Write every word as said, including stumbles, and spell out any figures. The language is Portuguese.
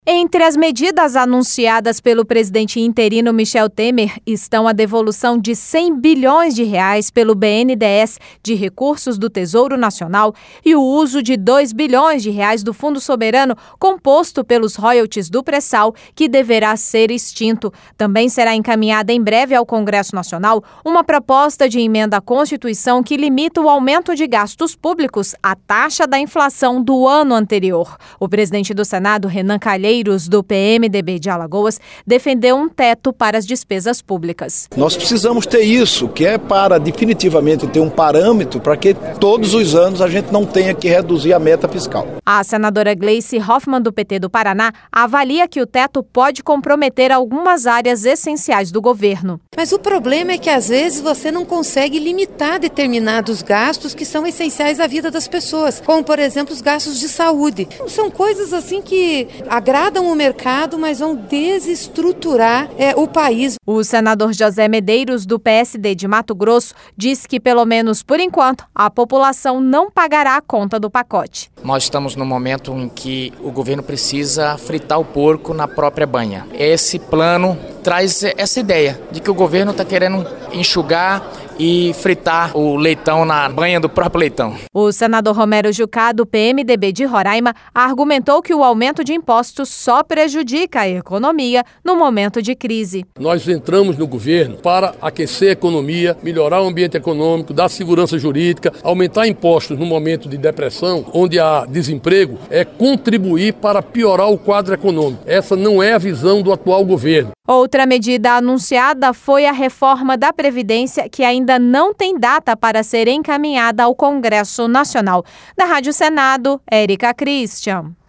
Entre as medidas anunciadas pelo presidente interino Michel Temer estão a devolução de cem bilhões de reais pelo B N D E S de recursos do Tesouro Nacional e o uso de dois bilhões de reais do Fundo Soberano composto pelos royalties do pré-sal, que deverá ser extinto. Também será encaminhada em breve ao Congresso Nacional uma proposta de emenda à Constituição que limita o aumento de gastos públicos à taxa da inflação do ano anterior. O presidente do Senado, Renan Calheiros, do P M D B de Alagoas, defendeu um teto para as despesas públicas. Nós precisamos ter isso, que é para definitivamente ter um parâmetro para que todos os anos a gente não tenha que reduzir a meta fiscal. A senadora Gleice Hoffmann, do P T do Paraná, avalia que o teto pode comprometer algumas áreas essenciais do governo. Mas o problema é que às vezes você não consegue limitar determinados gastos que são essenciais à vida das pessoas, como por exemplo os gastos de saúde. São coisas assim que agradam o mercado, mas vão desestruturar é, o país. O senador José Medeiros, do P S D de Mato Grosso, diz que, pelo menos por enquanto, a população não pagará a conta do pacote. Nós estamos no momento em que o governo precisa fritar o porco na própria banha. Esse plano traz essa ideia de que o governo está querendo enxugar e fritar o leitão na banha do próprio leitão. O senador Romero Jucá, do P M D B de Roraima, argumentou que o aumento de impostos só prejudica a economia no momento de crise. Nós entramos no governo para aquecer a economia, melhorar o ambiente econômico, dar segurança jurídica, aumentar impostos no momento de depressão, onde há desemprego, é contribuir para piorar o quadro econômico. Essa não é a visão do atual governo. Outra medida anunciada foi a reforma da Previdência, que ainda não tem data para ser encaminhada ao Congresso Nacional. Da Rádio Senado, Érica Christian.